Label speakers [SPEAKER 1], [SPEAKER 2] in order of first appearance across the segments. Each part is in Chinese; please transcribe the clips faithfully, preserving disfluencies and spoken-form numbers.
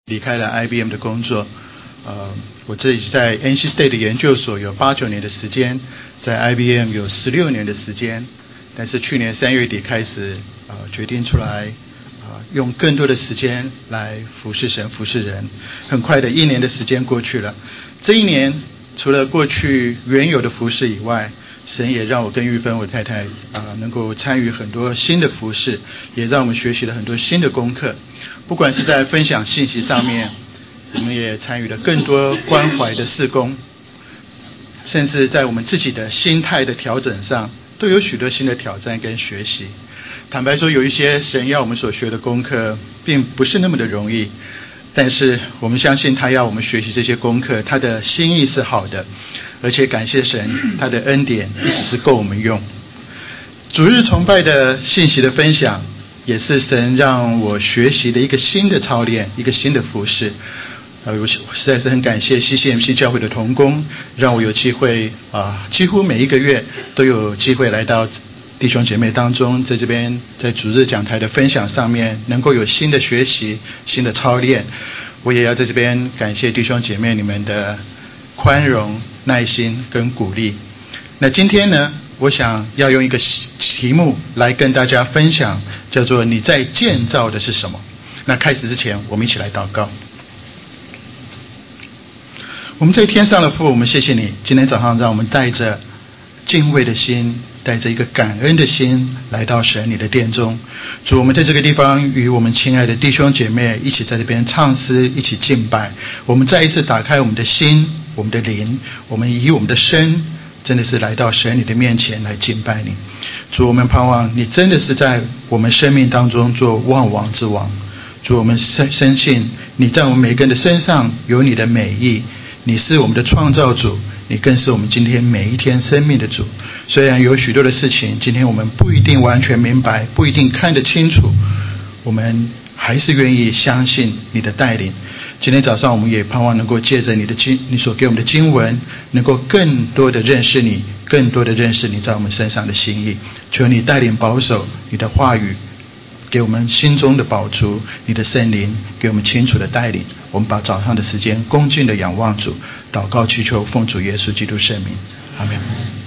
[SPEAKER 1] 离开了 I B M 的工作，呃，我自己在 N C State 的研究所有八九年的时间，在 I B M 有十六年的时间，但是去年三月底开始，呃，决定出来，呃，用更多的时间来服侍神、服侍人。很快的一年的时间过去了，这一年除了过去原有的服侍以外，神也让我跟玉芬我太太啊、呃、能够参与很多新的服事，也让我们学习了很多新的功课。不管是在分享信息上面，我们也参与了更多关怀的事工，甚至在我们自己的心态的调整上，都有许多新的挑战跟学习。坦白说，有一些神要我们所学的功课，并不是那么的容易。但是我们相信他要我们学习这些功课，他的心意是好的，而且感谢神，他的恩典一直是够我们用。主日崇拜的信息的分享，也是神让我学习的一个新的操练，一个新的服事。呃，我实在是很感谢 C C M C 教会的同工，让我有机会啊、呃，几乎每一个月都有机会来到弟兄姐妹当中，在这边在主日讲台的分享上面，能够有新的学习、新的操练。我也要在这边感谢弟兄姐妹你们的宽容、耐心跟鼓励。那今天呢，我想要用一个题目来跟大家分享，叫做你在建造的是什么？那开始之前，我们一起来祷告。我们在天上的父，我们谢谢你，今天早上让我们带着敬畏的心，带着一个感恩的心来到神你的殿中。主，我们在这个地方与我们亲爱的弟兄姐妹一起在这边唱诗，一起敬拜。我们再一次打开我们的心，我们的灵，我们以我们的身真的是来到神你的面前来敬拜你。主，我们盼望你真的是在我们生命当中做万王之王。主，我们深信你在我们每个人的身上有你的美意，你是我们的创造主，你更是我们今天每一天生命的主。虽然有许多的事情今天我们不一定完全明白，不一定看得清楚，我们还是愿意相信你的带领。今天早上我们也盼望能够借着你的经，你所给我们的经文，能够更多的认识你，更多的认识你在我们身上的心意。求你带领保守你的话语，给我们心中的宝珠，你的圣灵给我们清楚的带领。我们把早上的时间恭敬的仰望主，祷告祈求奉主耶稣基督圣名，阿们。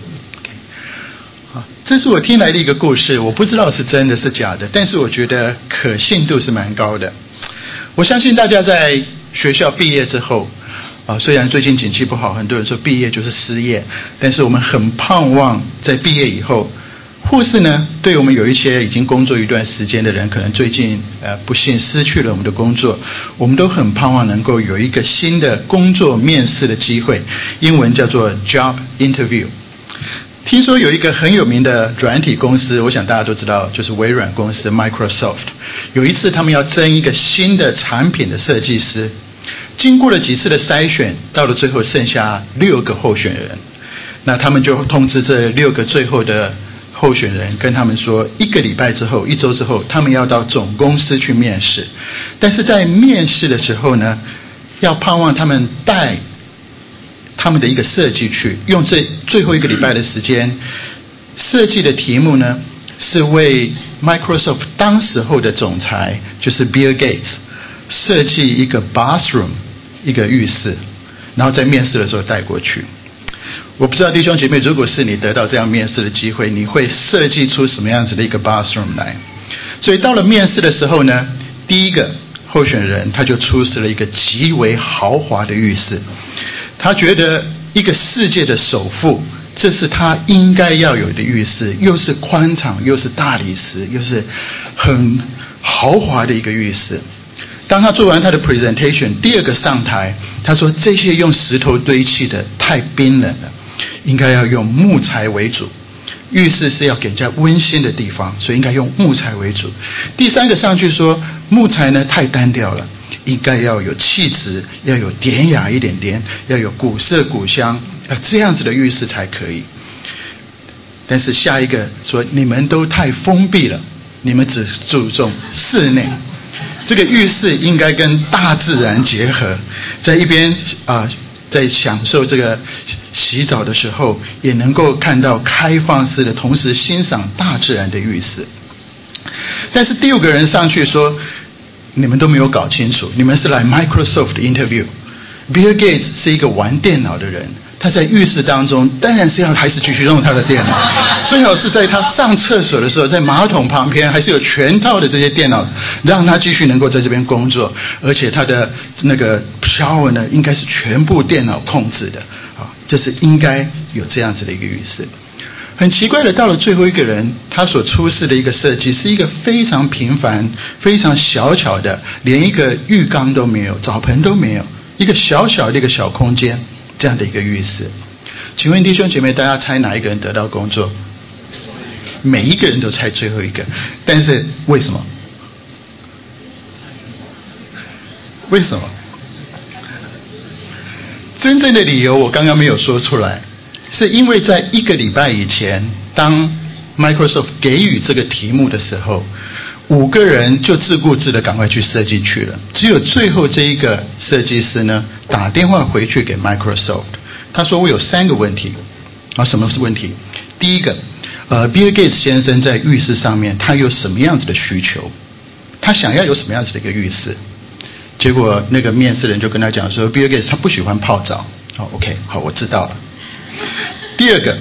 [SPEAKER 1] 好，这是我听来的一个故事，我不知道是真的是假的，但是我觉得可信度是蛮高的。我相信大家在学校毕业之后啊，虽然最近景气不好，很多人说毕业就是失业，但是我们很盼望在毕业以后，或是呢，对我们有一些已经工作一段时间的人，可能最近呃不幸失去了我们的工作，我们都很盼望能够有一个新的工作面试的机会，英文叫做 job interview。听说有一个很有名的软体公司，我想大家都知道，就是微软公司 Microsoft。有一次他们要征一个新的产品的设计师，经过了几次的筛选，到了最后剩下六个候选人。那他们就通知这六个最后的候选人，跟他们说一个礼拜之后，一周之后，他们要到总公司去面试。但是在面试的时候呢，要盼望他们带他们的一个设计去，用这最后一个礼拜的时间，设计的题目呢是为 Microsoft 当时候的总裁，就是 Bill Gates 设计一个 bathroom， 一个浴室，然后在面试的时候带过去。我不知道弟兄姐妹，如果是你得到这样面试的机会，你会设计出什么样子的一个 bathroom 来？所以到了面试的时候呢，第一个候选人他就出示了一个极为豪华的浴室。他觉得一个世界的首富，这是他应该要有的浴室，又是宽敞，又是大理石，又是很豪华的一个浴室。当他做完他的 presentation， 第二个上台，他说这些用石头堆砌的太冰冷了，应该要用木材为主。浴室是要给人家温馨的地方，所以应该用木材为主。第三个上去说木材呢太单调了，应该要有气质，要有典雅一点点，要有古色古香，呃，这样子的浴室才可以。但是下一个说你们都太封闭了，你们只注重室内，这个浴室应该跟大自然结合，在一边啊、呃，在享受这个洗澡的时候，也能够看到开放式的，同时欣赏大自然的浴室。但是第五个人上去说， 你们都没有搞清楚，你们是来 Microsoft interview。Bill Gates 是一个玩电脑的人，他在浴室当中当然是要还是继续用他的电脑，最好是在他上厕所的时候，在马桶旁边还是有全套的这些电脑，让他继续能够在这边工作，而且他的那个 shower 呢，应该是全部电脑控制的啊，这是应该有这样子的一个浴室。很奇怪的，到了最后一个人，他所出示的一个设计是一个非常平凡、非常小巧的，连一个浴缸都没有，澡盆都没有，一个小小的一个小空间，这样的一个浴室。请问弟兄姐妹，大家猜哪一个人得到工作？每一个人都猜最后一个，但是为什么？为什么？真正的理由我刚刚没有说出来。是因为在一个礼拜以前，当 Microsoft 给予这个题目的时候，五个人就自顾自的赶快去设计去了，只有最后这一个设计师呢打电话回去给 Microsoft， 他说我有三个问题。啊，什么是问题？第一个，呃 Bill Gates 先生在浴室上面他有什么样子的需求，他想要有什么样子的一个浴室。结果那个面试人就跟他讲说 Bill Gates 他不喜欢泡澡。好 OK 好，我知道了。第二个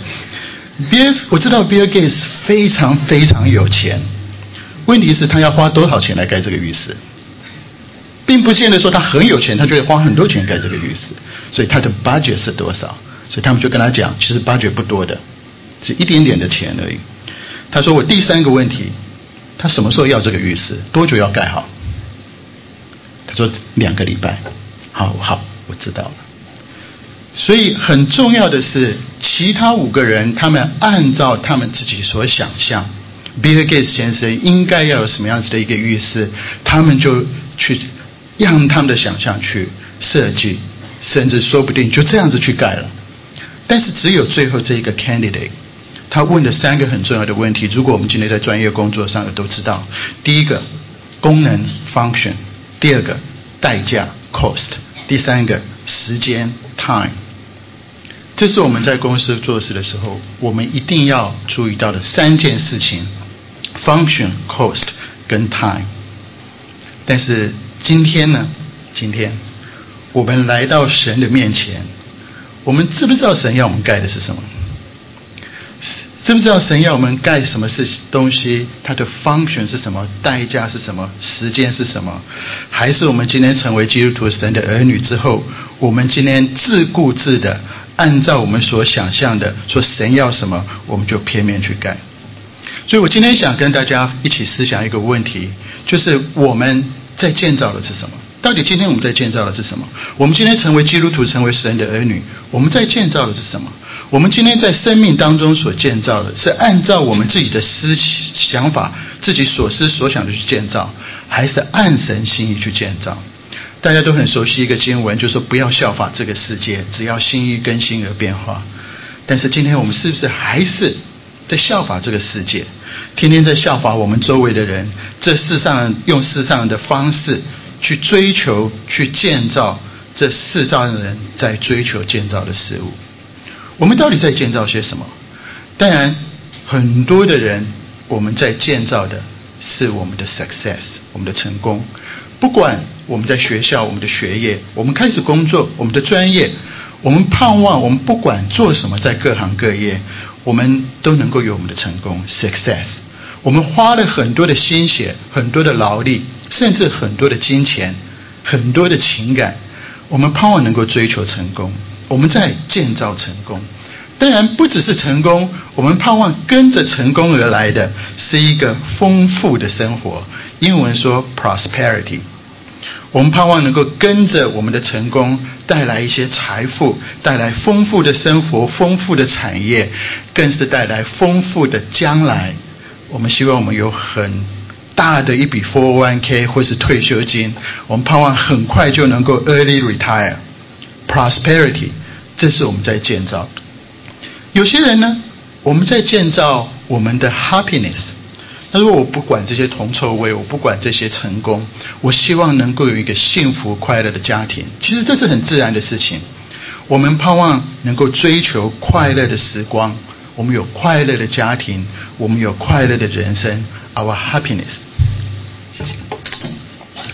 [SPEAKER 1] Bill 我知道 Bill Gates 非常非常有钱，问题是他要花多少钱来盖这个浴室，并不见得说他很有钱他就会花很多钱盖这个浴室，所以他的 budget 是多少，所以他们就跟他讲其实 budget 不多的，是一点点的钱而已。他说我第三个问题，他什么时候要这个浴室，多久要盖好？他说两个礼拜。好好，我知道了。所以很重要的是，其他五个人他们按照他们自己所想象 Bill Gates 先生应该要有什么样子的一个浴室，他们就去让他们的想象去设计，甚至说不定就这样子去盖了。但是只有最后这一个 candidate， 他问的三个很重要的问题，如果我们今天在专业工作上的都知道。第一个，功能 function； 第二个，代价 cost； 第三个，时间 time。这是我们在公司做事的时候，我们一定要注意到的三件事情 ：function、cost 跟 time。但是今天呢？今天我们来到神的面前，我们知不知道神要我们盖的是什么？知不知道神要我们盖什么是东西？它的 function 是什么？代价是什么？时间是什么？还是我们今天成为基督徒神的儿女之后，我们今天自顾自的按照我们所想象的，说神要什么，我们就偏面去盖。所以我今天想跟大家一起思想一个问题，就是我们在建造的是什么？到底今天我们在建造的是什么？我们今天成为基督徒，成为神的儿女，我们在建造的是什么？我们今天在生命当中所建造的，是按照我们自己的思想法、自己所思所想的去建造，还是按神心意去建造？大家都很熟悉一个经文，就是说不要效法这个世界，只要心意更新而变化。但是今天我们是不是还是在效法这个世界？天天在效法我们周围的人，这世上用世上的方式去追求、去建造这世上的人在追求建造的事物。我们到底在建造些什么？当然，很多的人我们在建造的是我们的 success， 我们的成功。不管我们在学校，我们的学业，我们开始工作，我们的专业，我们盼望我们不管做什么，在各行各业，我们都能够有我们的成功 success。我们花了很多的心血，很多的劳力，甚至很多的金钱，很多的情感，我们盼望能够追求成功，我们在建造成功。当然不只是成功，我们盼望跟着成功而来的是一个丰富的生活，英文说 prosperity。我们盼望能够跟着我们的成功带来一些财富，带来丰富的生活，丰富的产业，更是带来丰富的将来。我们希望我们有很大的一笔 四零一 K 或是退休金，我们盼望很快就能够 early retire。 prosperity， 这是我们在建造的。有些人呢，我们在建造我们的 happiness。他说我不管这些铜臭味，我不管这些成功，我希望能够有一个幸福快乐的家庭。其实这是很自然的事情，我们盼望能够追求快乐的时光，我们有快乐的家庭，我们有快乐的人生， our happiness。谢谢。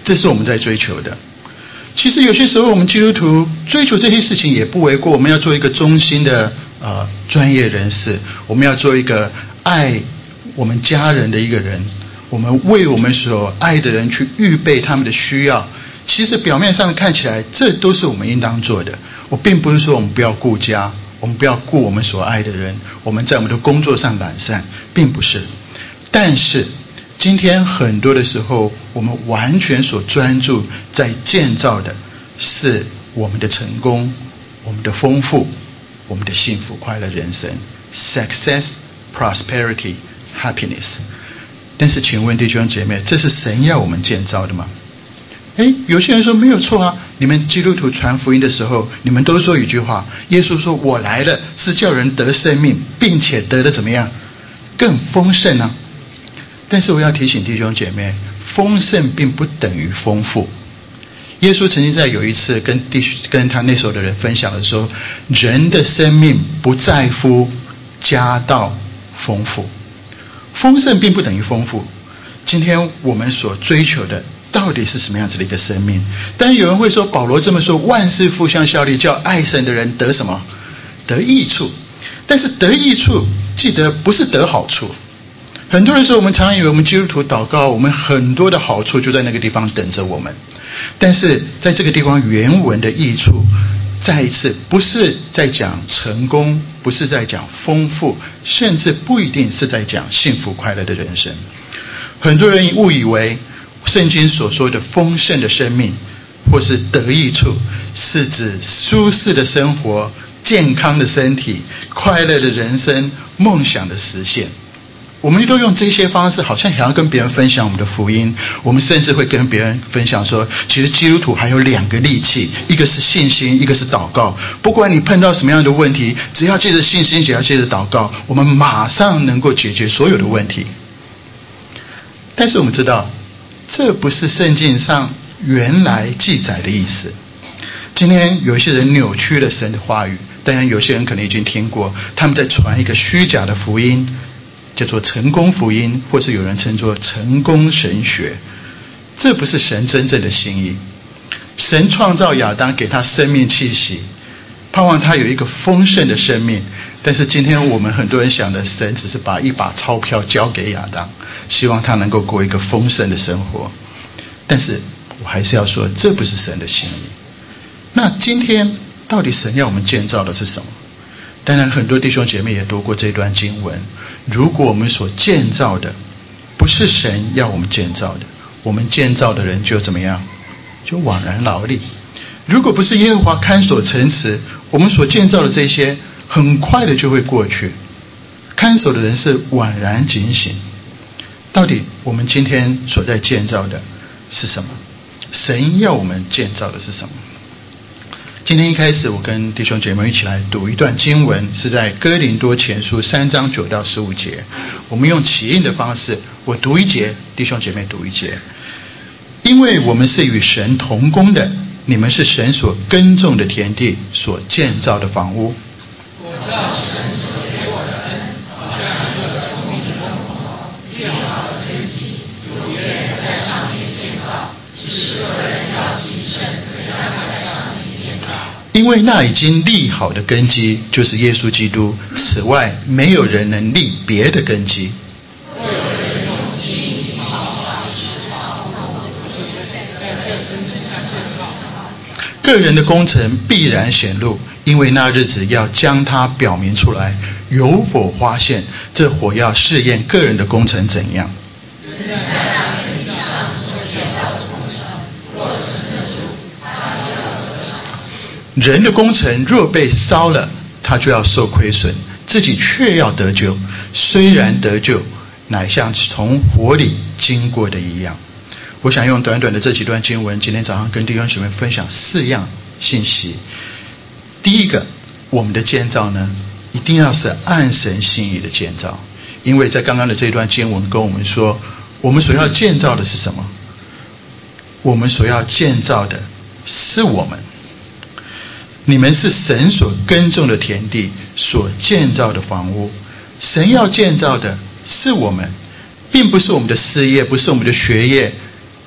[SPEAKER 1] 这是我们在追求的。其实有些时候我们基督徒追求这些事情也不为过，我们要做一个忠心的呃专业人士，我们要做一个爱我们家人的一个人，我们为我们所爱的人去预备他们的需要。其实表面上看起来这都是我们应当做的。我并不是说我们不要顾家，我们不要顾我们所爱的人，我们在我们的工作上懒散，并不是。但是今天很多的时候，我们完全所专注在建造的是我们的成功，我们的丰富，我们的幸福快乐人生 Success, prosperity, happiness。 但是请问弟兄姐妹，这是神要我们建造的吗？诶，有些人说没有错啊，你们基督徒传福音的时候，你们都说一句话，耶稣说我来了是叫人得生命，并且得的怎么样？更丰盛啊。但是我要提醒弟兄姐妹，丰盛并不等于丰富。耶稣曾经在有一次跟弟跟他那时候的人分享的时候，人的生命不在乎家道丰富，丰盛并不等于丰富。今天我们所追求的到底是什么样子的一个生命？当然有人会说，保罗这么说，万事互相效力，叫爱神的人得什么？得益处。但是得益处，记得不是得好处。很多人说，我们常常以为我们基督徒祷告，我们很多的好处就在那个地方等着我们。但是在这个地方原文的益处，再一次不是在讲成功，不是在讲丰富，甚至不一定是在讲幸福快乐的人生。很多人误以为圣经所说的丰盛的生命或是得益处，是指舒适的生活、健康的身体、快乐的人生、梦想的实现。我们都用这些方式，好像想要跟别人分享我们的福音。我们甚至会跟别人分享说，其实基督徒还有两个利器，一个是信心，一个是祷告。不管你碰到什么样的问题，只要借着信心，只要借着祷告，我们马上能够解决所有的问题。但是我们知道，这不是圣经上原来记载的意思。今天有一些人扭曲了神的话语，当然有些人可能已经听过，他们在传一个虚假的福音，叫做成功福音，或是有人称作成功神学。这不是神真正的心意。神创造亚当，给他生命气息，盼望他有一个丰盛的生命。但是今天我们很多人想的，神只是把一把钞票交给亚当，希望他能够过一个丰盛的生活。但是我还是要说，这不是神的心意。那今天到底神要我们建造的是什么？当然很多弟兄姐妹也读过这段经文，如果我们所建造的不是神要我们建造的，我们建造的人就怎么样？就枉然劳力。如果不是耶和华看守城池，我们所建造的这些很快的就会过去，看守的人是宛然警醒。到底我们今天所在建造的是什么？神要我们建造的是什么？今天一开始，我跟弟兄姐妹一起来读一段经文，是在哥林多前书三章九到十五节。我们用起印的方式，我读一节，弟兄姐妹读一节。因为我们是与神同工的，你们是神所耕种的田地，所建造的房屋。
[SPEAKER 2] 我照神所给我的恩，好像一个聪明的工头，炼好了根基，有别人在上面建造，使个人要谨慎，怎样在上面建造。
[SPEAKER 1] 因为那已经立好的根基就是耶稣基督，此外没有人能立别的根基。
[SPEAKER 2] 若有人用金银宝石房屋，在这根基上建造，
[SPEAKER 1] 个人的工程必然显露，因为那日子要将它表明出来，有火发现，这火要试验个人的工程怎样。
[SPEAKER 2] 人在那根基上所建造的工程，若承得住，他就要得赏。
[SPEAKER 1] 人的工程若被烧了，他就要受亏损，自己却要得救，虽然得救，乃像从火里经过的一样。我想用短短的这几段经文，今天早上跟弟兄姊妹分享四样信息。第一个，我们的建造呢，一定要是按神心意的建造，因为在刚刚的这段经文跟我们说，我们所要建造的是什么？我们所要建造的是我们。你们是神所耕种的田地，所建造的房屋。神要建造的是我们，并不是我们的事业，不是我们的学业，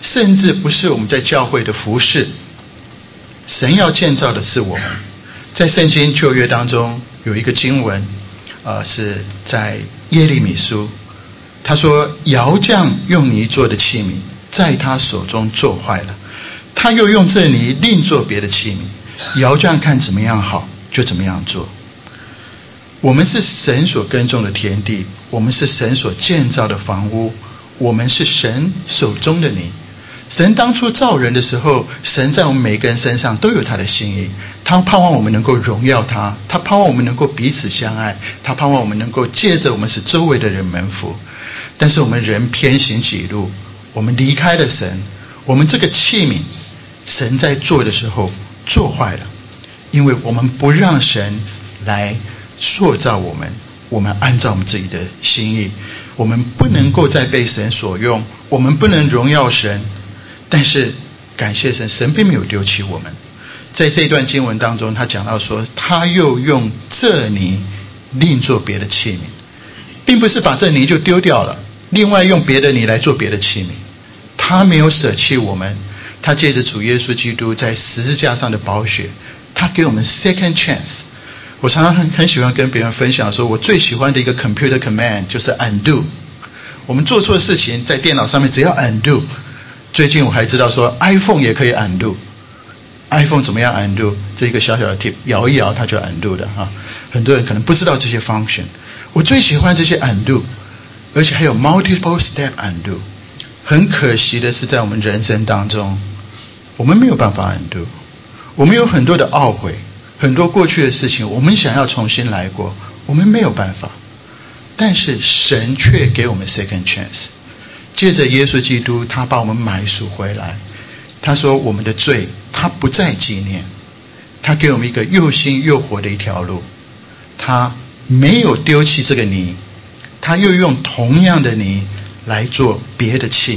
[SPEAKER 1] 甚至不是我们在教会的服事。神要建造的是我们。在圣经旧约当中有一个经文，呃，是在耶利米书，他说窑匠用泥做的器皿在他手中做坏了，他又用这泥另做别的器皿，窑匠看怎么样好就怎么样做。我们是神所耕种的田地，我们是神所建造的房屋，我们是神手中的泥。神当初造人的时候，神在我们每个人身上都有他的心意，他盼望我们能够荣耀他，他盼望我们能够彼此相爱，他盼望我们能够借着我们使周围的人蒙福。但是我们人偏行己路，我们离开了神，我们这个器皿神在做的时候做坏了，因为我们不让神来塑造我们，我们按照我们自己的心意，我们不能够再被神所用，我们不能荣耀神。但是感谢神，神并没有丢弃我们。在这段经文当中，他讲到说他又用这泥另做别的器皿，并不是把这泥就丢掉了，另外用别的泥来做别的器皿。他没有舍弃我们，他借着主耶稣基督在十字架上的宝血，他给我们 second chance。 我常常很很喜欢跟别人分享说，我最喜欢的一个 computer command 就是 undo。 我们做错事情在电脑上面只要 undo。最近我还知道说 iPhone 也可以 undo。 iPhone 怎么样 undo？ 这一个小小的 tip， 摇一摇它就 undo 的哈。很多人可能不知道这些 function。 我最喜欢这些 undo， 而且还有 multiple step undo。 很可惜的是，在我们人生当中我们没有办法 undo。 我们有很多的懊悔，很多过去的事情我们想要重新来过，我们没有办法。但是神却给我们 second chance。借着耶稣基督，他把我们买赎回来。他说我们的罪他不再纪念，他给我们一个又新又活的一条路。他没有丢弃这个泥，他又用同样的泥来做别的器皿。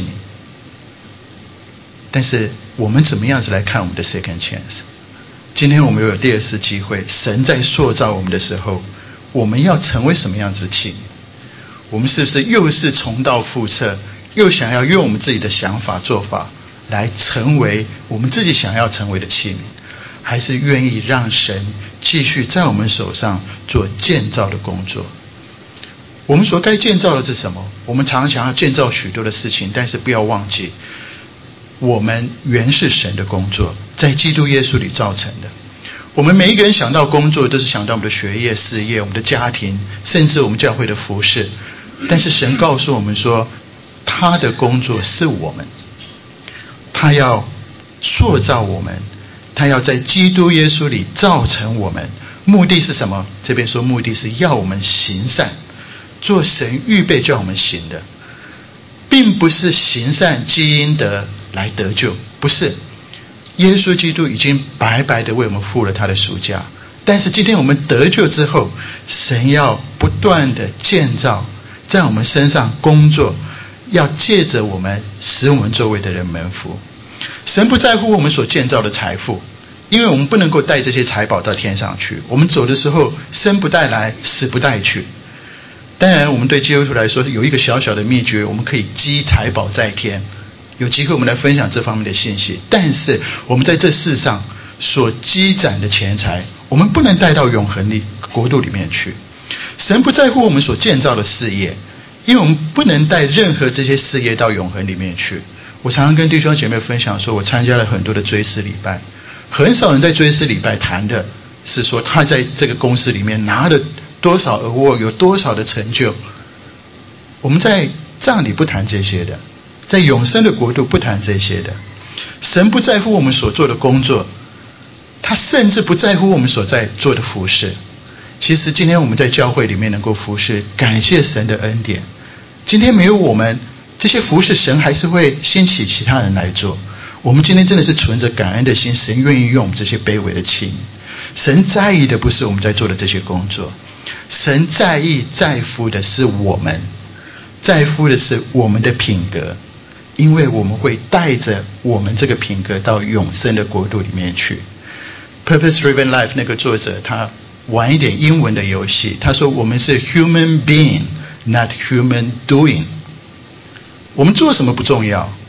[SPEAKER 1] 但是我们怎么样子来看我们的 second chance？ 今天我们有第二次机会，神在塑造我们的时候，我们要成为什么样子的器皿？我们是不是又是重蹈覆辙，又想要用我们自己的想法做法来成为我们自己想要成为的器皿，还是愿意让神继续在我们手上做建造的工作？我们所该建造的是什么？我们常常想要建造许多的事情，但是不要忘记，我们原是神的工作，在基督耶稣里造成的。我们每一个人想到工作，都是想到我们的学业、事业、我们的家庭，甚至我们教会的服事。但是神告诉我们说，他的工作是我们，他要塑造我们，他要在基督耶稣里造成我们。目的是什么？这边说目的是要我们行善，做神预备叫我们行的，并不是行善积阴德来得救，不是。耶稣基督已经白白的为我们付了他的赎价，但是今天我们得救之后，神要不断的建造，在我们身上工作，要借着我们使我们周围的人蒙福。神不在乎我们所建造的财富，因为我们不能够带这些财宝到天上去，我们走的时候生不带来，死不带去。当然我们对基督徒来说有一个小小的秘诀，我们可以积财宝在天，有机会我们来分享这方面的信息。但是我们在这世上所积攒的钱财，我们不能带到永恒的国度里面去。神不在乎我们所建造的事业，因为我们不能带任何这些事业到永恒里面去。我常常跟弟兄姐妹分享说，我参加了很多的追思礼拜，很少人在追思礼拜谈的是说他在这个公司里面拿了多少 award， 有多少的成就。我们在葬礼不谈这些的，在永生的国度不谈这些的。神不在乎我们所做的工作，他甚至不在乎我们所在做的服事。其实今天我们在教会里面能够服事，感谢神的恩典。今天没有我们这些服事，神还是会兴起其他人来做。我们今天真的是存着感恩的心，神愿意用我们这些卑微的器皿。神在意的不是我们在做的这些工作，神在意在乎的是我们，在乎的是我们的品格，因为我们会带着我们这个品格到永生的国度里面去。 Purpose Driven Life 那个作者他玩一点英文的游戏，他说我们是 human being not human doing。 我们做什么不重要，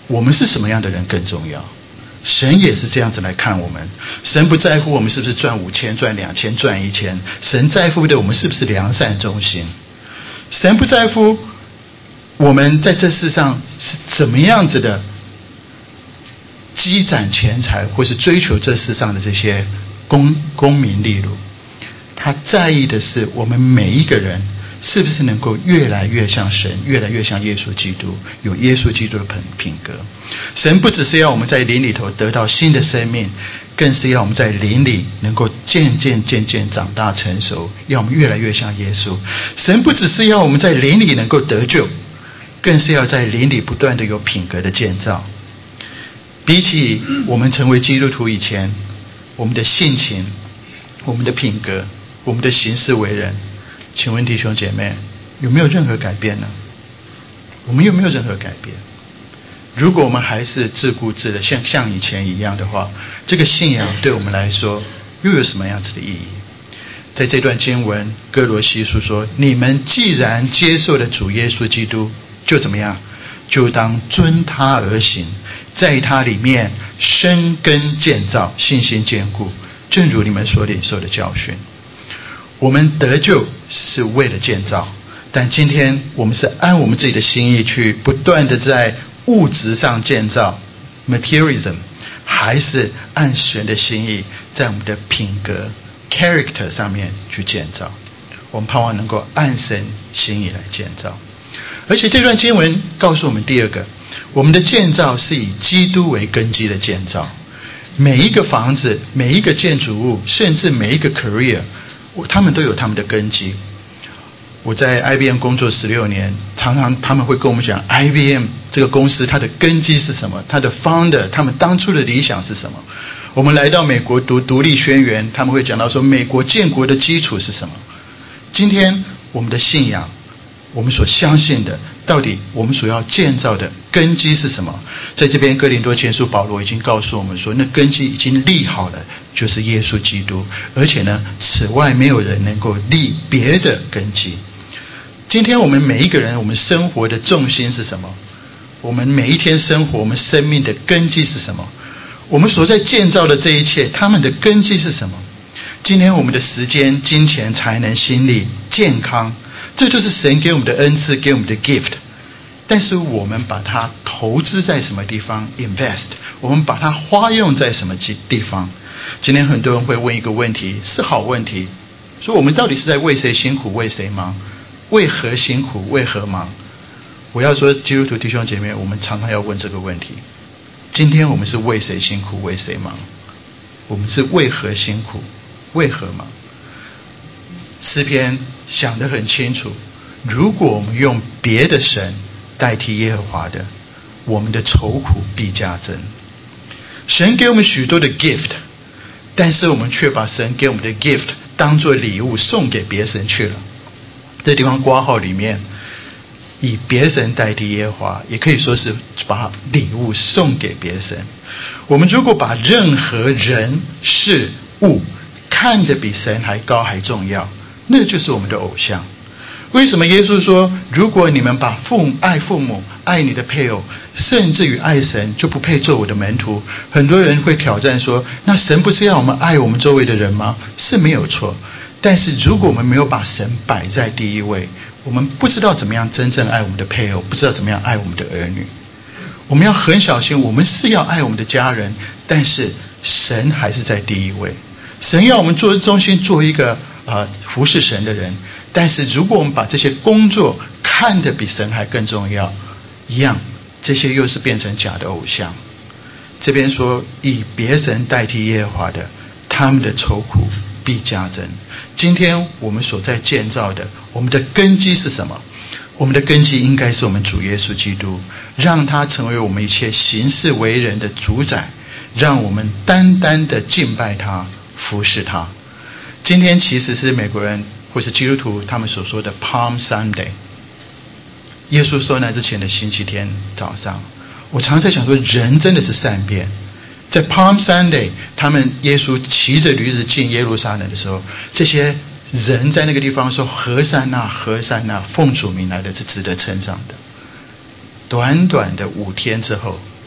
[SPEAKER 1] 我们是什么样的人更重要。神也是这样子来看我们，神不在乎我们是不是赚五千、赚两千、赚一千，神在乎的我们是不是良善忠心。神不在乎我们在这世上是怎么样子的积攒钱财，或是追求这世上的这些功功名利禄，他在意的是我们每一个人是不是能够越来越像神，越来越像耶稣基督，有耶稣基督的品品格。神不只是要我们在灵里头得到新的生命，更是要我们在灵里能够渐渐渐渐长大成熟，要我们越来越像耶稣。神不只是要我们在灵里能够得救，更是要在灵里不断的有品格的建造。比起我们成为基督徒以前，我们的性情、我们的品格、我们的行事为人，请问弟兄姐妹，有没有任何改变呢？我们有没有任何改变？如果我们还是自顾自的像像以前一样的话，这个信仰对我们来说又有什么样子的意义？在这段经文哥罗西书说，你们既然接受了主耶稣基督，就怎么样？就当遵他而行，在他里面生根建造，信心坚固，正如你们所领受的教训。我们得救是为了建造，但今天我们是按我们自己的心意去不断的在物质上建造 materialism， 还是按神的心意在我们的品格 character 上面去建造。我们盼望能够按神心意来建造。而且这段经文告诉我们第二个，我们的建造是以基督为根基的建造。每一个房子，每一个建筑物，甚至每一个 career， 他们都有他们的根基。我在 I B M 工作十六年，常常他们会跟我们讲 I B M 这个公司它的根基是什么，它的 founder 他们当初的理想是什么。我们来到美国读独立宣言，他们会讲到说美国建国的基础是什么。今天我们的信仰，我们所相信的，到底我们所要建造的根基是什么？在这边哥林多前书保罗已经告诉我们说，那根基已经立好了，就是耶稣基督，而且呢，此外没有人能够立别的根基。今天我们每一个人，我们生活的重心是什么？我们每一天生活，我们生命的根基是什么？我们所在建造的这一切，他们的根基是什么？今天我们的时间、金钱、才能、心力、健康，这就是神给我们的恩赐，给我们的 gift。但是我们把它投资在什么地方 invest， 我们把它花用在什么地方？今天很多人会问一个问题，是好问题，说我们到底是在为谁辛苦为谁忙？为何辛苦为何忙？我要说基督徒弟兄姐妹，我们常常要问这个问题。今天我们是为谁辛苦为谁忙？我们是为何辛苦为何忙？诗篇想得很清楚，如果我们用别的神代替耶和华的，我们的愁苦必加增。神给我们许多的 gift， 但是我们却把神给我们的 gift 当作礼物送给别神去了。这地方括号里面，以别神代替耶和华，也可以说是把礼物送给别神。我们如果把任何人事物看得比神还高还重要，那就是我们的偶像。为什么耶稣说，如果你们把父母爱父母、爱你的配偶，甚至于爱神，就不配做我的门徒？很多人会挑战说，那神不是要我们爱我们周围的人吗？是没有错，但是如果我们没有把神摆在第一位，我们不知道怎么样真正爱我们的配偶，不知道怎么样爱我们的儿女。我们要很小心，我们是要爱我们的家人，但是神还是在第一位。神要我们做中心，做一个呃服侍神的人。但是如果我们把这些工作看得比神还更重要，一样，这些又是变成假的偶像。这边说以别神代替耶和华的，他们的愁苦必加增。今天我们所在建造的，我们的根基是什么？我们的根基应该是我们主耶稣基督，让他成为我们一切行事为人的主宰，让我们单单的敬拜他，服侍他。今天其实是美国人或是基督徒他们所说的 Palm Sunday， 耶稣受难之前的星期天早上。我常在想说，人真的是善变。在 Palm Sunday， 他们耶稣骑着驴子进耶路撒冷的时候，这些人在那个地方说，何善那何善那，奉主名来的是值得称赞的。短短的五天之后，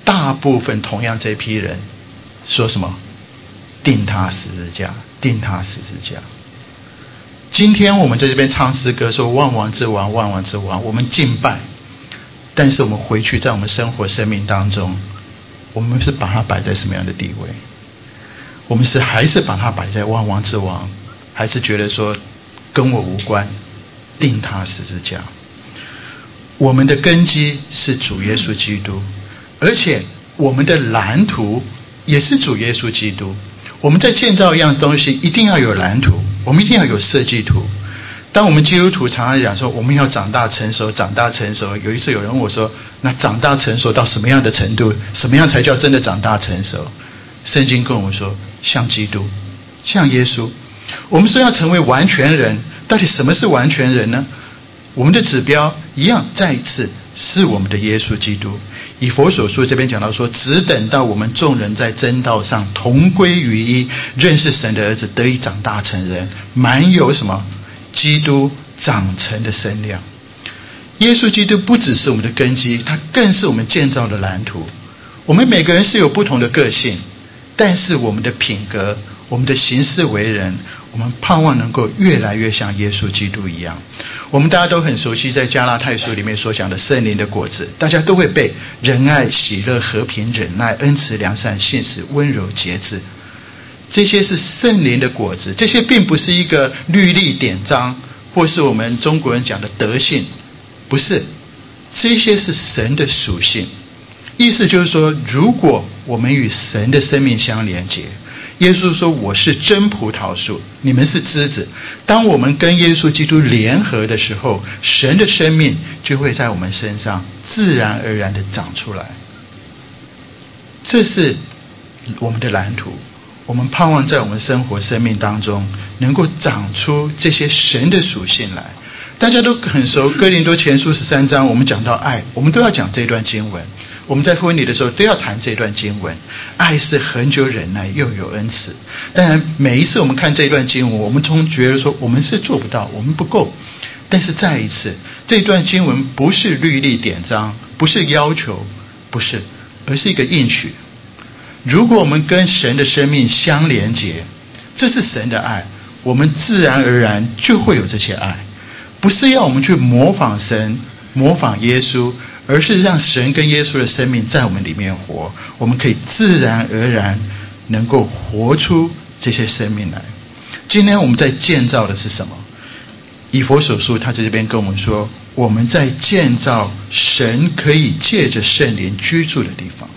[SPEAKER 1] 大部分同样这批人说什么？钉他十字架，钉他十字架。今天我们在这边唱诗歌说万王之王，万王之王，我们敬拜，但是我们回去在我们生活生命当中，我们是把它摆在什么样的地位？我们是还是把它摆在万王之王，还是觉得说跟我无关，钉他十字架？我们的根基是主耶稣基督，而且我们的蓝图也是主耶稣基督。我们在建造一样东西一定要有蓝图，我们一定要有设计图。当我们基督徒常常讲说我们要长大成熟，长大成熟。有一次有人问我说，那长大成熟到什么样的程度？什么样才叫真的长大成熟？圣经跟我们说，像基督，像耶稣。我们说要成为完全人，到底什么是完全人呢？我们的指标一样，再一次是我们的耶稣基督。以弗所书这边讲到说，只等到我们众人在真道上同归于一，认识神的儿子，得以长大成人，满有什么？基督长成的身量。耶稣基督不只是我们的根基，他更是我们建造的蓝图。我们每个人是有不同的个性，但是我们的品格，我们的行事为人，我们盼望能够越来越像耶稣基督一样。我们大家都很熟悉在加拉太书里面所讲的圣灵的果子，大家都会背仁爱、喜乐、和平、忍耐、恩慈、良善、信实、温柔、节制。这些是圣灵的果子，这些并不是一个律例典章，或是我们中国人讲的德性，不是，这些是神的属性。意思就是说，如果我们与神的生命相连结，耶稣说我是真葡萄树，你们是枝子。当我们跟耶稣基督联合的时候，神的生命就会在我们身上自然而然的长出来。这是我们的蓝图，我们盼望在我们生活生命当中能够长出这些神的属性来。大家都很熟哥林多前书十三章，我们讲到爱，我们都要讲这段经文。我们在婚礼的时候都要谈这段经文，爱是恒久忍耐，又有恩慈。当然每一次我们看这段经文，我们总觉得说我们是做不到，我们不够。但是再一次，这段经文不是律例典章，不是要求，不是，而是一个应许。如果我们跟神的生命相连结，这是神的爱，我们自然而然就会有这些爱。不是要我们去模仿神，模仿耶稣，而是让神跟耶稣的生命在我们里面活，我们可以自然而然能够活出这些生命来。今天我们在建造的是什么？以弗所书他在这边跟我们说，我们在建造神可以借着圣灵居住的地方。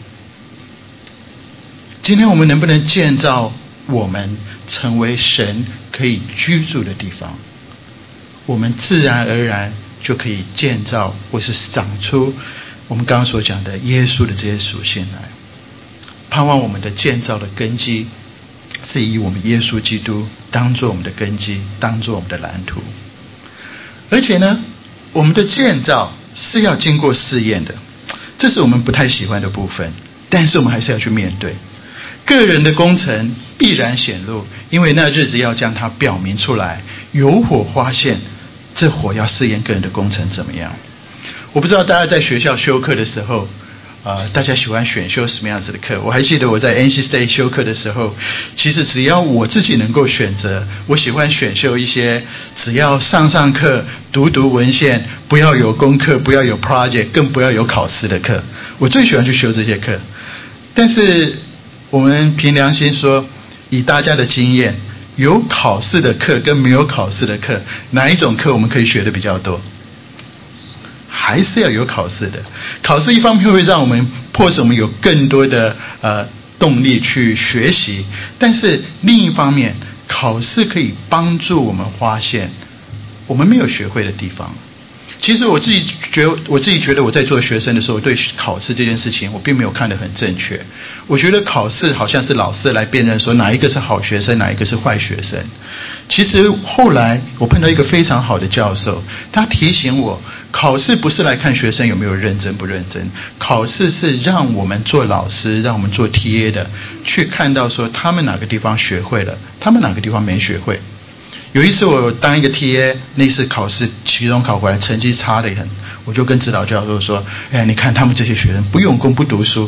[SPEAKER 1] 今天我们能不能建造我们成为神可以居住的地方？我们自然而然就可以建造或是长出我们刚刚所讲的耶稣的这些属性来。盼望我们的建造的根基是以我们耶稣基督当作我们的根基，当作我们的蓝图。而且呢，我们的建造是要经过试验的，这是我们不太喜欢的部分，但是我们还是要去面对。个人的工程必然显露，因为那日子要将它表明出来，有火花现，这火要试验个人的工程怎么样。我不知道大家在学校修课的时候，呃，大家喜欢选修什么样子的课？我还记得我在 N C State 修课的时候，其实只要我自己能够选择，我喜欢选修一些只要上上课、读读文献，不要有功课，不要有 project， 更不要有考试的课。我最喜欢去修这些课。但是我们凭良心说，以大家的经验，有考试的课跟没有考试的课，哪一种课我们可以学的比较多？还是要有考试的。考试一方面会让我们迫使我们有更多的呃动力去学习，但是另一方面，考试可以帮助我们发现我们没有学会的地方。其实我自己觉得，我自己觉得我在做学生的时候，对考试这件事情，我并没有看得很正确。我觉得考试好像是老师来辨认说哪一个是好学生，哪一个是坏学生。其实后来我碰到一个非常好的教授，他提醒我，考试不是来看学生有没有认真不认真，考试是让我们做老师，让我们做 T A 的，去看到说他们哪个地方学会了，他们哪个地方没学会。有一次我当一个 T A， 那次考试期中考回来成绩差得很，我就跟指导教授说，哎，你看他们这些学生不用功不读书，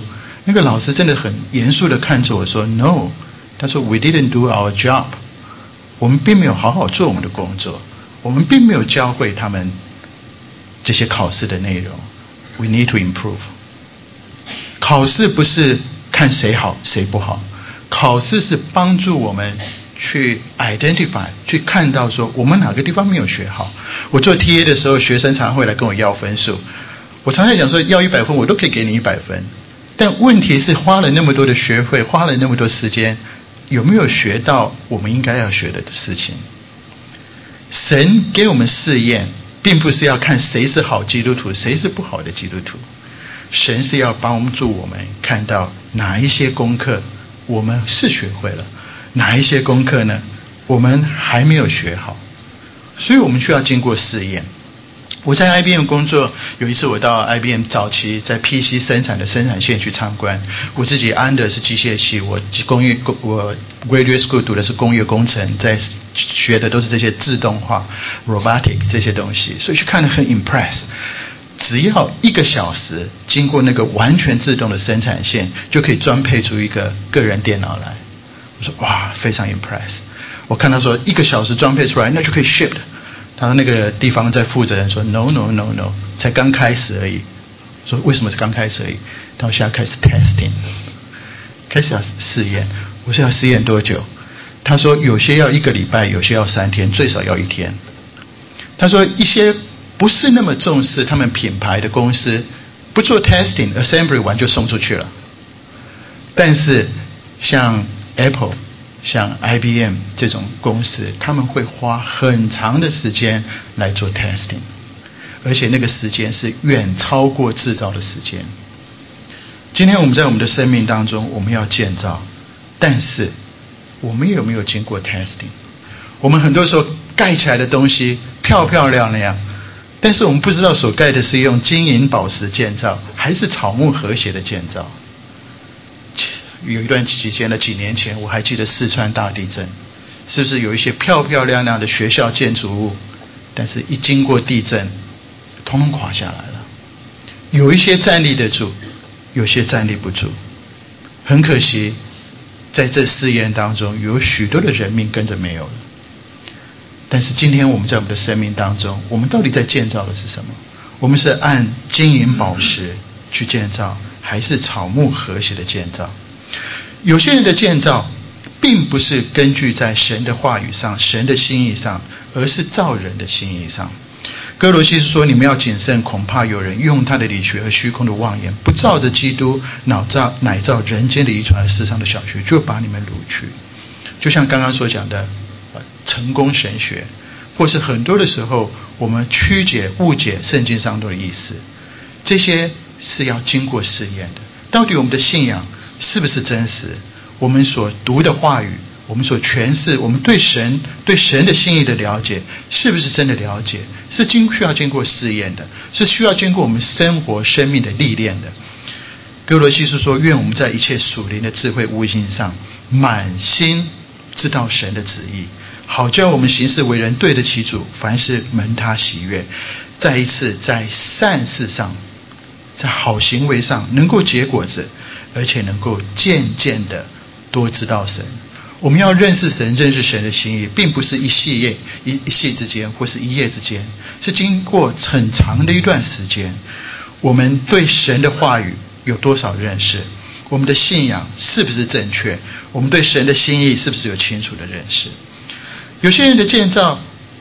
[SPEAKER 1] 那个老师真的很严肃地看着我说 No， 他说 We didn't do our job， 我们并没有好好做我们的工作，我们并没有教会他们这些考试的内容。 We need to improve。 考试不是看谁好谁不好，考试是帮助我们去 identify， 去看到说我们哪个地方没有学好。我做 T A 的时候，学生常会来跟我要分数，我常常讲说要一百分我都可以给你一百分，但问题是花了那么多的学费，花了那么多时间，有没有学到我们应该要学的事情？神给我们试验，并不是要看谁是好基督徒谁是不好的基督徒，神是要帮助我们看到哪一些功课我们是学会了，哪一些功课呢我们还没有学好，所以我们需要经过试验。我在 I B M 工作，有一次我到 I B M 早期在 P C 生产的生产线去参观，我自己安的是机械系，我工业我 graduate school 读的是工业工程，在学的都是这些自动化 robotic 这些东西，所以去看得很 impress。只要一个小时经过那个完全自动的生产线，就可以装配出一个个人电脑来。我说哇，非常 impress。我看他说一个小时装配出来，那就可以 ship。他说那个地方在负责人说 no no no no， 才刚开始而已。说为什么是刚开始而已？他说现在开始 testing， 开始要试验。我说要试验多久？他说有些要一个礼拜，有些要三天，最少要一天。他说一些不是那么重视他们品牌的公司，不做 testing assembly 完就送出去了。但是像 Apple 像 I B M 这种公司，他们会花很长的时间来做 testing， 而且那个时间是远超过制造的时间。今天我们在我们的生命当中，我们要建造，但是我们有没有经过 testing？ 我们很多时候盖起来的东西漂漂亮亮，但是我们不知道所盖的是用金银宝石建造，还是草木和谐的建造。有一段期间的几年前，我还记得四川大地震，是不是有一些漂漂亮亮的学校建筑物，但是一经过地震统统垮下来了。有一些站立得住，有些站立不住。很可惜，在这试验当中有许多的人命跟着没有了。但是今天我们在我们的生命当中，我们到底在建造的是什么？我们是按金银宝石去建造，还是草木和谐的建造？有些人的建造并不是根据在神的话语上，神的心意上，而是照人的心意上。哥罗西书说，你们要谨慎，恐怕有人用他的理学和虚空的妄言，不照着基督脑照乃照人间的遗传和世上的小学，就把你们掳去。就像刚刚所讲的、呃、成功神学，或是很多的时候我们曲解误解圣经上的意思，这些是要经过试验的。到底我们的信仰是不是真实？我们所读的话语，我们所诠释，我们对神对神的心意的了解，是不是真的了解？是经需要经过试验的，是需要经过我们生活生命的历练的。哥罗西书说，愿我们在一切属灵的智慧悟性上，满心知道神的旨意，好叫我们行事为人对得起主，凡事蒙他喜悦。再一次在善事上，在好行为上能够结果子，而且能够渐渐的多知道神。我们要认识神，认识神的心意，并不是一夕夜一一夕之间，或是一夜之间，是经过很长的一段时间。我们对神的话语有多少认识？我们的信仰是不是正确？我们对神的心意是不是有清楚的认识？有些人的建造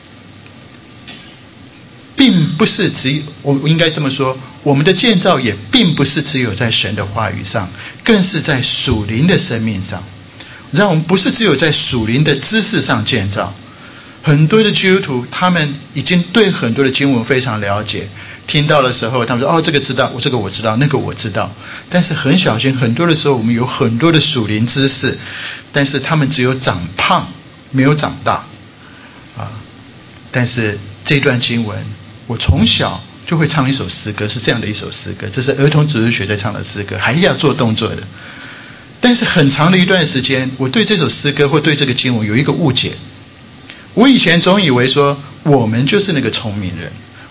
[SPEAKER 1] 并不是只有，我应该这么说，我们的建造也并不是只有在神的话语上，更是在属灵的生命上。让我们不是只有在属灵的知识上建造。很多的基督徒他们已经对很多的经文非常了解，听到的时候他们说哦，这个知道，我这个我知道，那个我知道。但是很小心，很多的时候我们有很多的属灵知识，但是他们只有长胖没有长大啊。但是这段经文我从小就会唱一首诗歌，是这样的一首诗歌，这是儿童主日学在唱的诗歌，还要做动作的。但是很长的一段时间，我对这首诗歌或对这个经文有一个误解。我以前总以为说我们就是那个聪明人，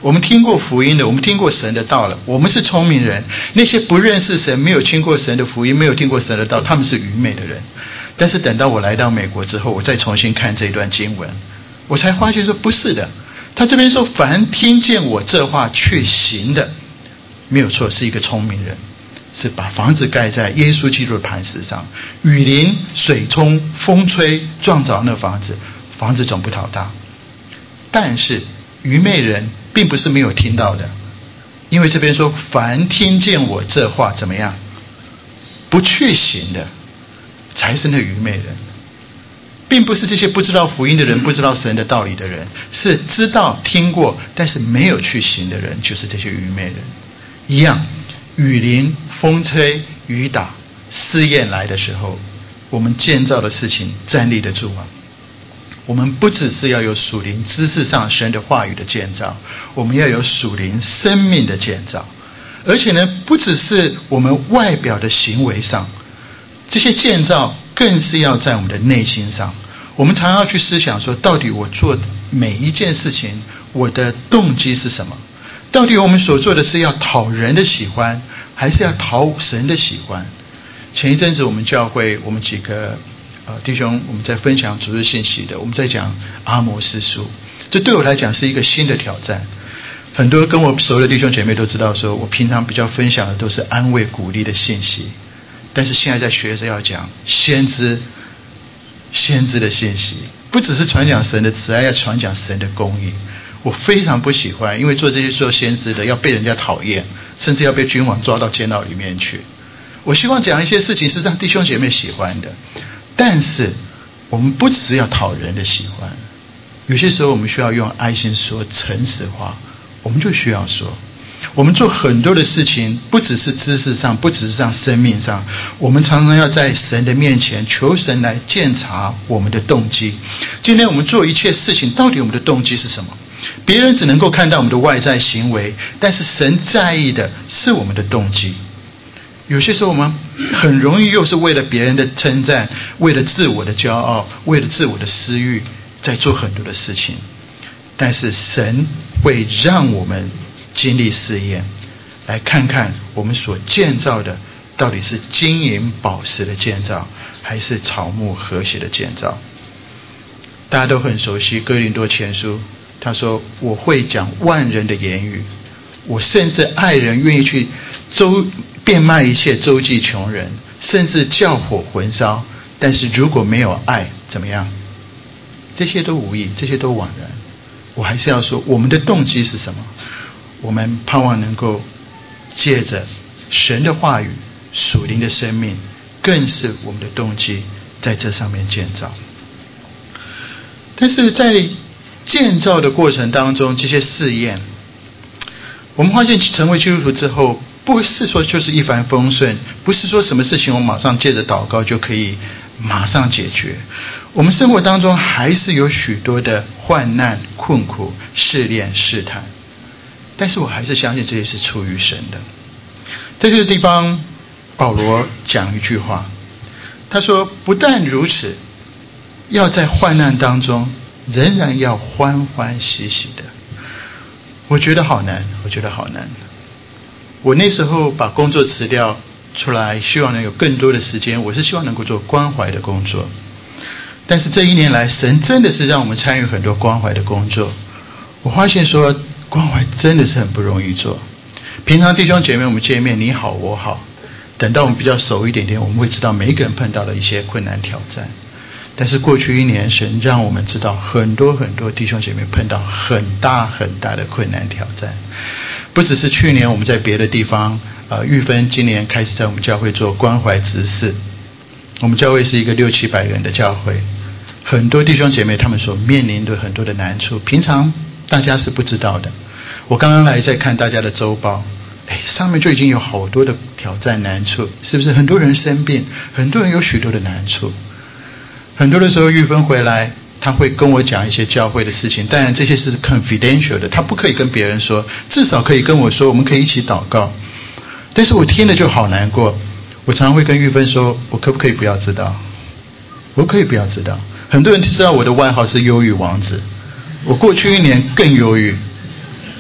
[SPEAKER 1] 我们听过福音的，我们听过神的道了，我们是聪明人。那些不认识神、没有听过神的福音、没有听过神的道，他们是愚昧的人。但是等到我来到美国之后，我再重新看这一段经文，我才发现说不是的。他这边说，凡听见我这话去行的，没有错，是一个聪明人，是把房子盖在耶稣基督的磐石上，雨淋、水冲、风吹，撞着那房子，房子总不倒塌。但是愚昧人并不是没有听到的，因为这边说，凡听见我这话怎么样，不去行的，才是那愚昧人。并不是这些不知道福音的人，不知道神的道理的人，是知道听过但是没有去行的人，就是这些愚昧人。一样，雨淋、风吹、雨打、试验来的时候，我们建造的事情站立得住吗？我们不只是要有属灵知识上神的话语的建造，我们要有属灵生命的建造。而且呢，不只是我们外表的行为上，这些建造更是要在我们的内心上。我们常要去思想说，到底我做每一件事情，我的动机是什么？到底我们所做的是要讨人的喜欢，还是要讨神的喜欢？前一阵子我们教会，我们几个呃弟兄，我们在分享主日信息的，我们在讲阿摩司书，这对我来讲是一个新的挑战。很多跟我熟的弟兄姐妹都知道说，我平常比较分享的都是安慰鼓励的信息，但是现在在学着要讲先知先知的信息，不只是传讲神的慈爱，要传讲神的公义。我非常不喜欢，因为做这些做先知的要被人家讨厌，甚至要被君王抓到监牢里面去。我希望讲一些事情是让弟兄姐妹喜欢的，但是我们不只是要讨人的喜欢，有些时候我们需要用爱心说诚实话，我们就需要说。我们做很多的事情，不只是知识上，不只是上生命上，我们常常要在神的面前求神来鉴察我们的动机。今天我们做一切事情，到底我们的动机是什么？别人只能够看到我们的外在行为，但是神在意的是我们的动机。有些时候我们很容易又是为了别人的称赞，为了自我的骄傲，为了自我的私欲，在做很多的事情。但是神会让我们经历试验，来看看我们所建造的到底是金银宝石的建造，还是草木和谐的建造。大家都很熟悉哥林多前书，他说，我会讲万人的言语，我甚至爱人，愿意去周变卖一切周济穷人，甚至叫火焚烧，但是如果没有爱，怎么样？这些都无益，这些都枉然。我还是要说，我们的动机是什么？我们盼望能够借着神的话语、属灵的生命，更是我们的动机在这上面建造。但是在建造的过程当中，这些试验，我们发现成为基督徒之后，不是说就是一帆风顺，不是说什么事情我们马上借着祷告就可以马上解决。我们生活当中还是有许多的患难、困苦、试炼、试探，但是我还是相信这些是出于神的。在这个地方，保罗讲一句话，他说，不但如此，要在患难当中仍然要欢欢喜喜的。我觉得好难，我觉得好难。我那时候把工作辞掉出来，希望能有更多的时间，我是希望能够做关怀的工作。但是这一年来，神真的是让我们参与很多关怀的工作。我发现说，关怀真的是很不容易做。平常弟兄姐妹我们见面，你好我好，等到我们比较熟一点点，我们会知道每一个人碰到了一些困难挑战。但是过去一年，神让我们知道很多很多弟兄姐妹碰到很大很大的困难挑战。不只是去年我们在别的地方，呃，玉芬今年开始在我们教会做关怀执事。我们教会是一个六七百人的教会，很多弟兄姐妹他们所面临的很多的难处，平常大家是不知道的。我刚刚来在看大家的周报，哎，上面就已经有好多的挑战难处，是不是？很多人生病，很多人有许多的难处。很多的时候玉芬回来，他会跟我讲一些教会的事情，当然这些是 confidential 的，他不可以跟别人说，至少可以跟我说，我们可以一起祷告。但是我听了就好难过。我常常会跟玉芬说，我可不可以不要知道？我可以不要知道。很多人知道我的外号是忧郁王子，我过去一年更忧郁。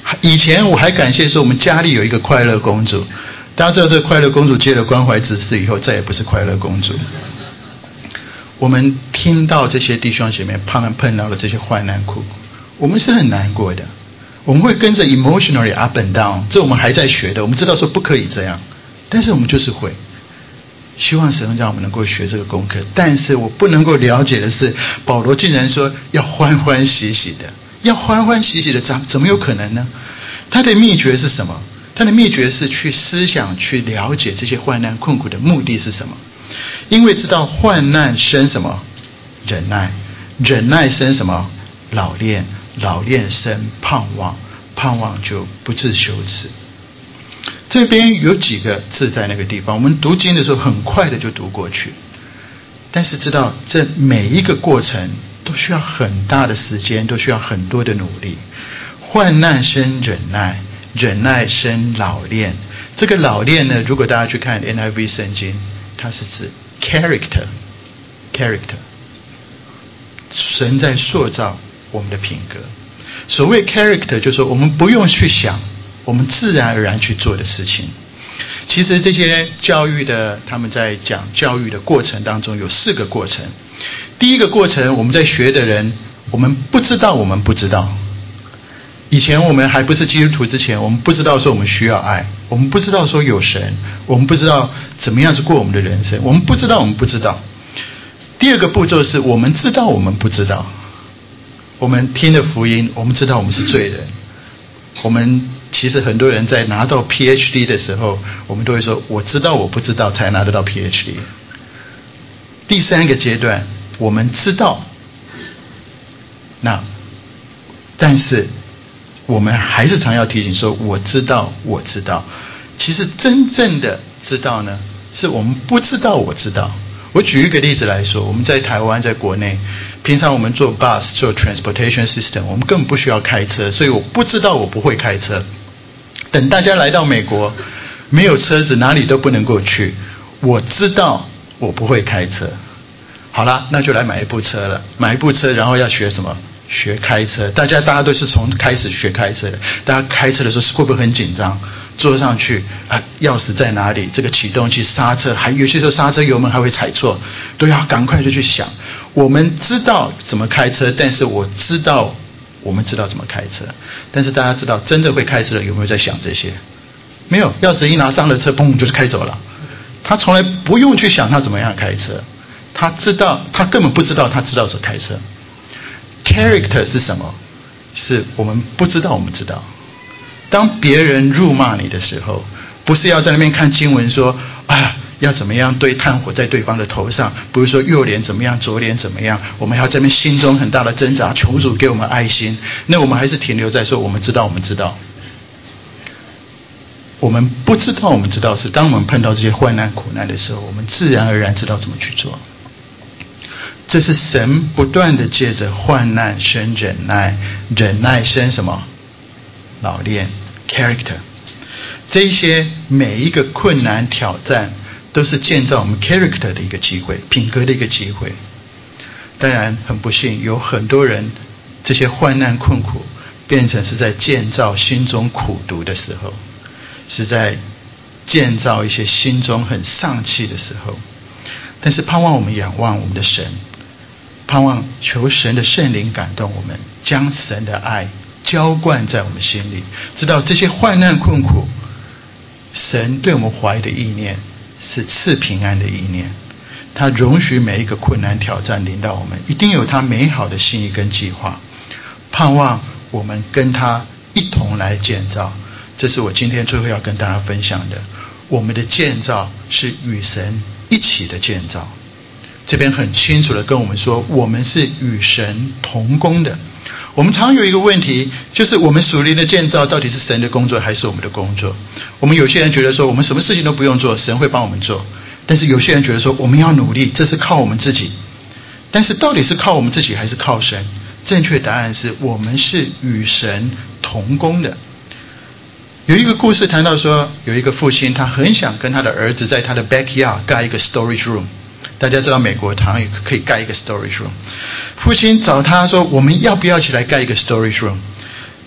[SPEAKER 1] 以前我还感谢说我们家里有一个快乐公主，大家知道这个快乐公主接了关怀指示以后再也不是快乐公主。我们听到这些弟兄姐妹他们碰到了这些患难苦苦，我们是很难过的，我们会跟着 emotionally up and down， 这我们还在学的，我们知道说不可以这样，但是我们就是会希望神让我们能够学这个功课。但是我不能够了解的是，保罗竟然说要欢欢喜喜的，要欢欢喜喜的，怎怎么有可能呢？他的秘诀是什么？他的秘诀是去思想去了解这些患难困苦的目的是什么。因为知道患难生什么？忍耐，忍耐生什么？老练，老练生盼望，盼望就不致羞耻。这边有几个字在那个地方，我们读经的时候很快的就读过去，但是知道这每一个过程都需要很大的时间，都需要很多的努力。患难生忍耐，忍耐生老练。这个老练呢，如果大家去看 N I V 圣经，它是指 character character， 神在塑造我们的品格。所谓 character 就是说我们不用去想，我们自然而然去做的事情。其实这些教育的，他们在讲教育的过程当中有四个过程。第一个过程，我们在学的人，我们不知道我们不知道。以前我们还不是基督徒之前，我们不知道说我们需要爱，我们不知道说有神，我们不知道怎么样子过我们的人生，我们不知道我们不知道。第二个步骤是我们知道我们不知道。我们听了福音，我们知道我们是罪人。我们其实很多人在拿到 P H D 的时候，我们都会说我知道我不知道才拿得到 P H D。 第三个阶段，我们知道，那但是我们还是常要提醒说我知道我知道。其实真正的知道呢，是我们不知道我知道。我举一个例子来说，我们在台湾在国内，平常我们做 bus 做 transportation system， 我们根本不需要开车，所以我不知道我不会开车。等大家来到美国，没有车子哪里都不能够去，我知道我不会开车。好了，那就来买一部车了，买一部车然后要学什么？学开车。大家大家都是从开始学开车的，大家开车的时候会不会很紧张？坐上去啊，钥匙在哪里？这个启动器、刹车，还有些时候刹车油门还会踩错，都要赶快就去想。我们知道怎么开车，但是我知道我们知道怎么开车，但是大家知道真正会开车的有没有在想这些？没有，钥匙一拿上了车，砰就是开走了。他从来不用去想他怎么样开车，他知道，他根本不知道他知道怎么开车。Character 是什么？是我们不知道我们知道。当别人辱骂你的时候，不是要在那边看经文说啊要怎么样对炭火在对方的头上，不是说右脸怎么样左脸怎么样，我们还要在那边心中很大的挣扎，求主给我们爱心。那我们还是停留在说我们知道我们知道。我们不知道我们知道是当我们碰到这些患难苦难的时候，我们自然而然知道怎么去做。这是神不断的借着患难生忍耐，忍耐生什么？老练 character。 这些每一个困难挑战都是建造我们 character 的一个机会，品格的一个机会。当然很不幸，有很多人这些患难困苦变成是在建造心中苦毒的时候，是在建造一些心中很丧气的时候。但是盼望我们仰望我们的神，盼望求神的圣灵感动我们，将神的爱浇灌在我们心里，知道这些患难困苦，神对我们怀的意念是赐平安的意念。他容许每一个困难挑战临到我们，一定有他美好的心意跟计划，盼望我们跟他一同来建造。这是我今天最后要跟大家分享的，我们的建造是与神一起的建造。这边很清楚的跟我们说，我们是与神同工的。我们常有一个问题，就是我们属灵的建造到底是神的工作还是我们的工作？我们有些人觉得说我们什么事情都不用做，神会帮我们做。但是有些人觉得说我们要努力，这是靠我们自己。但是到底是靠我们自己还是靠神？正确答案是我们是与神同工的。有一个故事谈到说，有一个父亲他很想跟他的儿子在他的 backyard 盖一个 storage room。大家知道美国常常可以盖一个 storage room。父亲找他说，我们要不要一起来盖一个 storage room？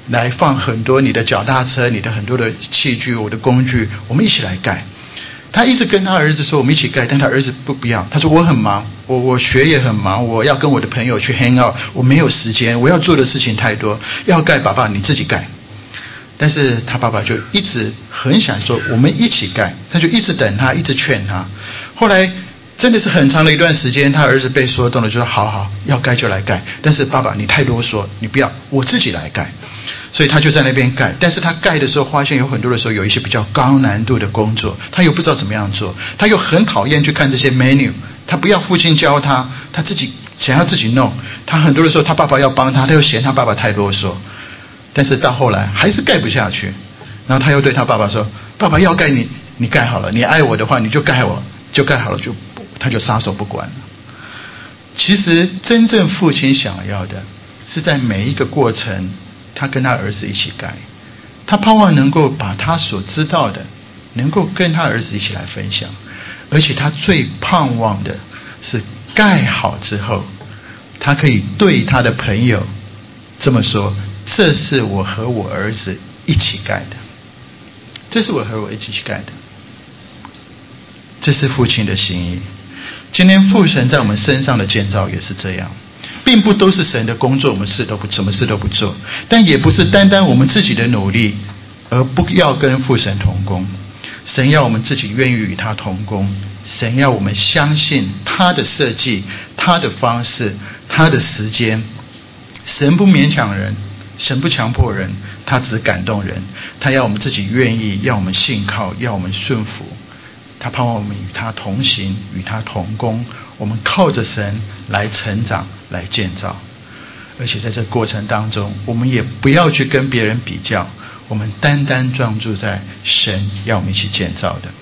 [SPEAKER 1] 来放很多你的脚踏车、你的很多的器具、我的工具，我们一起来盖。他一直跟他儿子说我们一起盖，但他儿子不不要，他说我很忙，我我学业很忙，我要跟我的朋友去 hang out， 我没有时间，我要做的事情太多，要盖爸爸你自己盖。但是他爸爸就一直很想说我们一起盖，他就一直等他，一直劝他。后来真的是很长的一段时间，他儿子被说动了，就说好好要盖就来盖，但是爸爸你太啰嗦，你不要，我自己来盖。所以他就在那边盖，但是他盖的时候发现有很多的时候有一些比较高难度的工作，他又不知道怎么样做，他又很讨厌去看这些 menu， 他不要父亲教他，他自己想要自己弄，他很多的时候他爸爸要帮他，他又嫌他爸爸太啰嗦，但是到后来还是盖不下去，然后他又对他爸爸说，爸爸要盖你你盖好了，你爱我的话你就盖我就盖好了，就他就撒手不管了。其实真正父亲想要的是在每一个过程他跟他儿子一起盖，他盼望能够把他所知道的能够跟他儿子一起来分享，而且他最盼望的是盖好之后他可以对他的朋友这么说，这是我和我儿子一起盖的，这是我和我一起盖的，这是父亲的心意。今天父神在我们身上的建造也是这样，并不都是神的工作我们事都不什么事都不做，但也不是单单我们自己的努力而不要跟父神同工。神要我们自己愿意与他同工，神要我们相信他的设计，他的方式，他的时间。神不勉强人，神不强迫人，他只感动人，他要我们自己愿意，要我们信靠，要我们顺服。他盼望我们与他同行，与他同工，我们靠着神来成长，来建造。而且在这过程当中，我们也不要去跟别人比较，我们单单专注在神要我们一起建造的。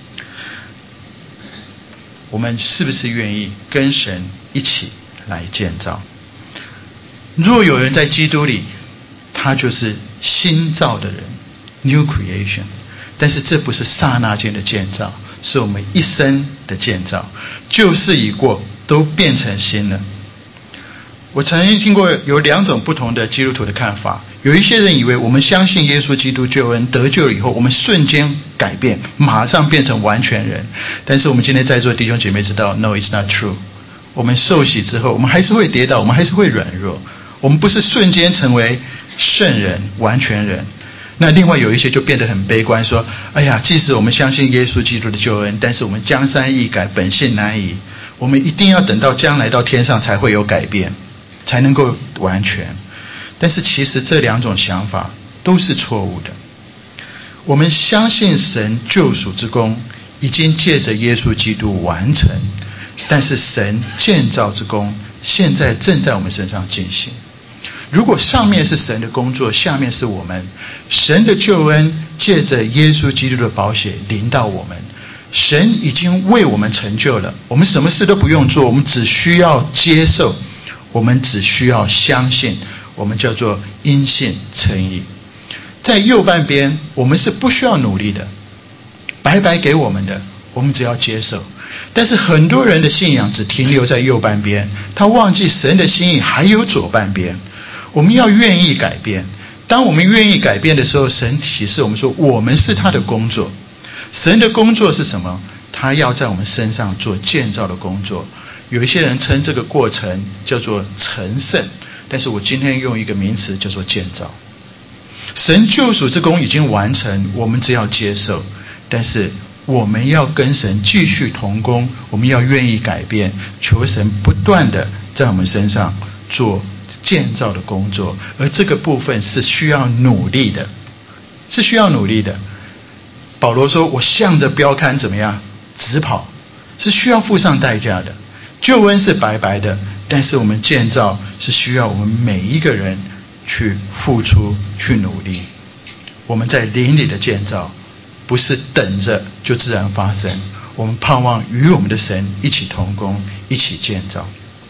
[SPEAKER 1] 我们是不是愿意跟神一起来建造？若有人在基督里，他就是新造的人 New Creation， 但是这不是刹那间的建造，是我们一生的建造，旧事已过，都变成新了。我曾经听过有两种不同的基督徒的看法，有一些人以为我们相信耶稣基督救恩得救了以后，我们瞬间改变，马上变成完全人。但是我们今天在座的弟兄姐妹知道 No, it's not true。 我们受洗之后，我们还是会跌倒，我们还是会软弱，我们不是瞬间成为圣人完全人。那另外有一些就变得很悲观，说哎呀，即使我们相信耶稣基督的救恩，但是我们江山易改，本性难移，我们一定要等到将来到天上才会有改变，才能够完全。但是其实这两种想法都是错误的。我们相信神救赎之功已经借着耶稣基督完成，但是神建造之功现在正在我们身上进行。如果上面是神的工作，下面是我们，神的救恩借着耶稣基督的宝血临到我们，神已经为我们成就了，我们什么事都不用做，我们只需要接受，我们只需要相信，我们叫做因信称义。在右半边我们是不需要努力的，白白给我们的，我们只要接受。但是很多人的信仰只停留在右半边，他忘记神的心意还有左半边。我们要愿意改变，当我们愿意改变的时候，神启示我们说我们是他的工作。神的工作是什么？他要在我们身上做建造的工作。有一些人称这个过程叫做成圣，但是我今天用一个名词叫做建造。神救赎之功已经完成，我们只要接受，但是我们要跟神继续同工，我们要愿意改变，求神不断的在我们身上做建造的工作。而这个部分是需要努力的，是需要努力的。保罗说我向着标杆怎么样直跑，是需要付上代价的。救恩是白白的，但是我们建造是需要我们每一个人去付出，去努力。我们在灵里的建造不是等着就自然发生，我们盼望与我们的神一起同工，一起建造。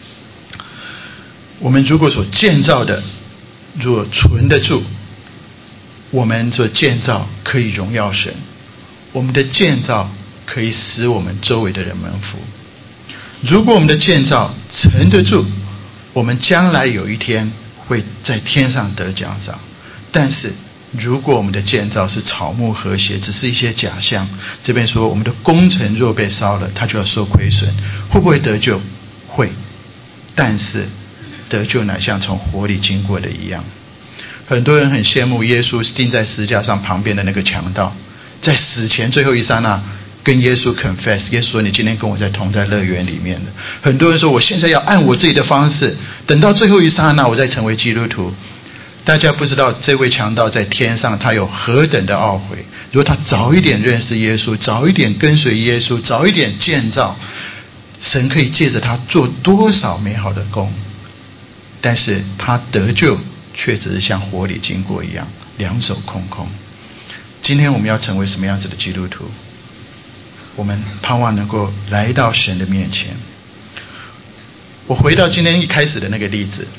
[SPEAKER 1] 我们如果所建造的若存得住，我们所建造可以荣耀神，我们的建造可以使我们周围的人蒙福。如果我们的建造沉得住，我们将来有一天会在天上得奖赏。 但是如果我们的建造是草木和谐，只是一些假象，这边说我们的工程若被烧了，它就要受亏损。会不会得救？会，但是得救乃像从火里经过的一样。很多人很羡慕耶稣钉在十字架上旁边的那个强盗，在死前最后一刹那跟耶稣 confess， 耶稣说你今天跟我在同在乐园里面的。很多人说我现在要按我自己的方式，等到最后一刹那我再成为基督徒。大家不知道这位强盗在天上他有何等的懊悔，如果他早一点认识耶稣，早一点跟随耶稣，早一点建造，神可以借着他做多少美好的工。但是他得救却只是像火里经过一样，两手空空。今天我们要成为什么样子的基督徒？我们盼望能够来到神的面前。我回到今天一开始的那个例子，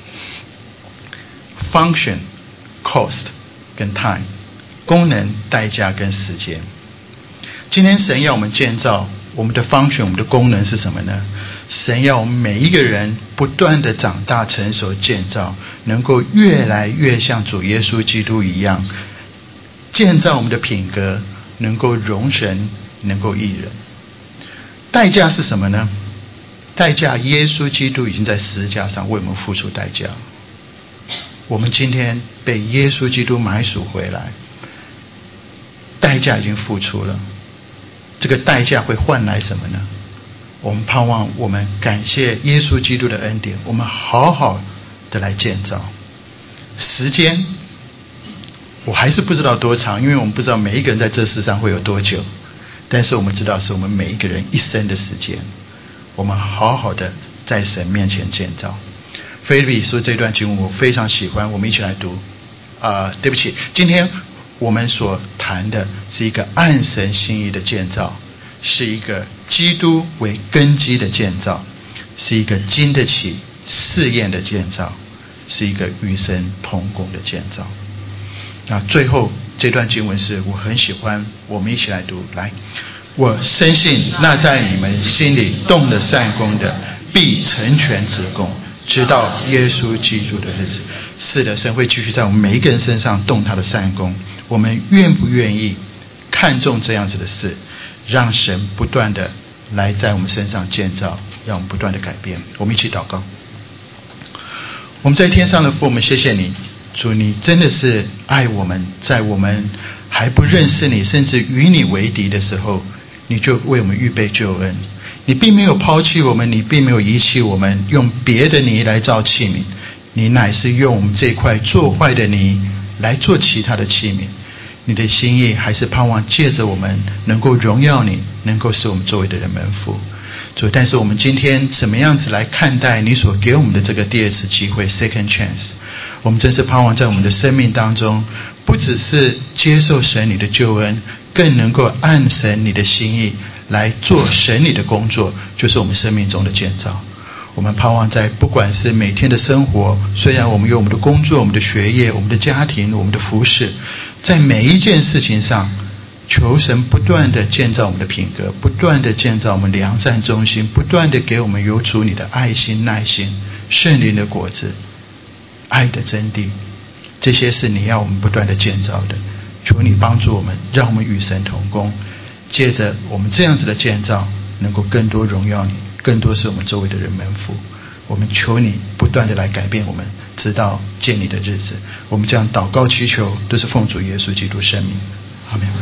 [SPEAKER 1] function cost 跟 time， 功能、代价跟时间。今天神要我们建造，我们的 function， 我们的功能是什么呢？神要我们每一个人不断的长大成熟建造，能够越来越像主耶稣基督一样，建造我们的品格，能够容神，能够益人。代价是什么呢？代价，耶稣基督已经在十字架上为我们付出代价。我们今天被耶稣基督买赎回来，代价已经付出了。这个代价会换来什么呢？我们盼望我们感谢耶稣基督的恩典，我们好好的来建造。时间我还是不知道多长，因为我们不知道每一个人在这世上会有多久，但是我们知道是我们每一个人一生的时间，我们好好的在神面前建造。菲利比说这段经文我非常喜欢，我们一起来读。啊、呃，对不起，今天我们所谈的是一个按神心意的建造，是一个基督为根基的建造，是一个经得起试验的建造，是一个与神同工的建造。那最后这段经文是我很喜欢，我们一起来读。来，我深信那在你们心里动了善功的，必成全职工，直到耶稣基督的日子。是的，神会继续在我们每一个人身上动他的善功。我们愿不愿意看重这样子的事，让神不断的来在我们身上建造，让我们不断的改变。我们一起祷告。我们在天上的父，我们谢谢你，主，你真的是爱我们，在我们还不认识你，甚至与你为敌的时候，你就为我们预备救恩。你并没有抛弃我们，你并没有遗弃我们，用别的泥来造器皿，你乃是用我们这块做坏的泥来做其他的器皿。你的心意还是盼望借着我们能够荣耀你，能够使我们周围的人蒙福。主，但是我们今天怎么样子来看待你所给我们的这个第二次机会 second chance？ 我们真是盼望在我们的生命当中，不只是接受神你的救恩，更能够按神你的心意来做神你的工作，就是我们生命中的建造。我们盼望在不管是每天的生活，虽然我们有我们的工作、我们的学业、我们的家庭、我们的服事，在每一件事情上，求神不断的建造我们的品格，不断的建造我们良善忠心，不断的给我们有主你的爱心、耐心、圣灵的果子、爱的真谛。这些是你要我们不断的建造的。求你帮助我们，让我们与神同工，借着我们这样子的建造，能够更多荣耀你，更多使我们周围的人蒙福。我们求你不断的来改变我们，直到见你的日子。我们这样祷告祈求，都是奉主耶稣基督圣名，阿们。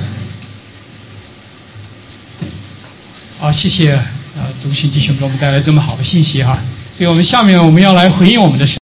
[SPEAKER 3] 好，谢谢啊，周信弟兄给我们带来这么好的信息哈。所以我们下面我们要来回应我们的神。